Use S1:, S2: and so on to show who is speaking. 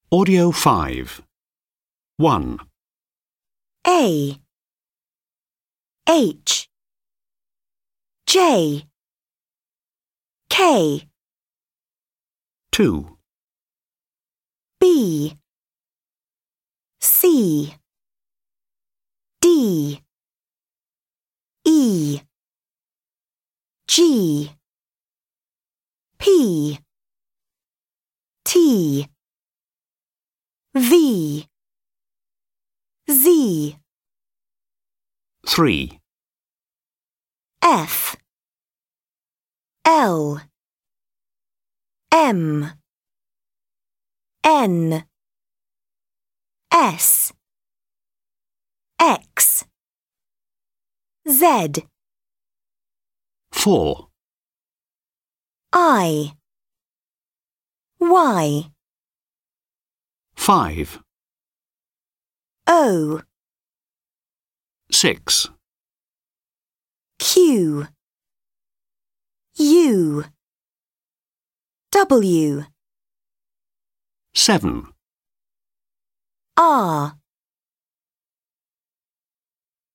S1: Audio 5. 1,
S2: A H J K
S1: 2,
S2: B C D E G P T V Z
S1: 3,
S2: F L M N S X Z
S1: 4,
S2: I Y
S1: 5,
S2: O
S1: 6,
S2: Q U W
S1: 7.
S2: R